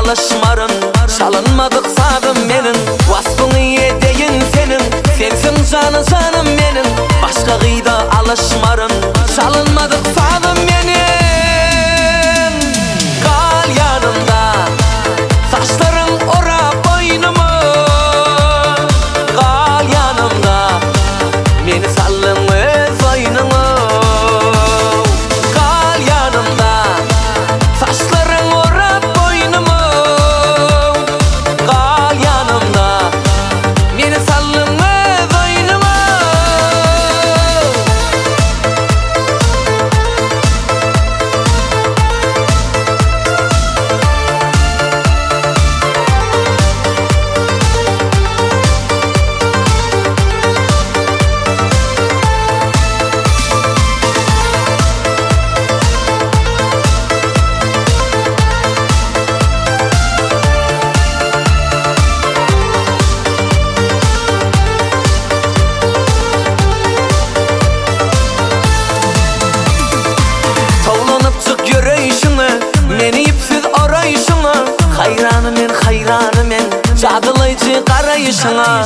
alışmarın, çalınmadık sadım menin. Vasfını yedeyin senin, sensin canı canım menin. Başka gıyda alışmarın, çalınmadık sadım menin. Kal yanımda, saçların ora boynumu. Kal yanımda, beni sallın öz oynumu. Kal yanımda, saçların ora boynumu. Kal yanımda, beni sallın öz oynumu. Meni ipsiz arayışına, hayranı men, cadılayıcı qarayışına.